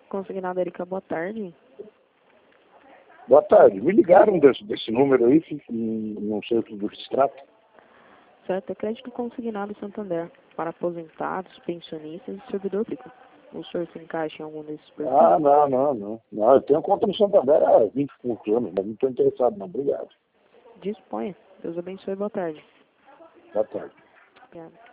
Consignado, Erika, boa tarde. Boa tarde. Me ligaram desse número aí, não sei do que se trata. Certo, é crédito consignado Santander para aposentados, pensionistas e servidor público. O senhor se encaixa em algum desses perfis? Ah, não. Eu tenho conta no Santander há 20 e poucos anos, mas não estou interessado, não. Obrigado. Disponha. Deus abençoe, boa tarde. Boa tarde. Obrigado.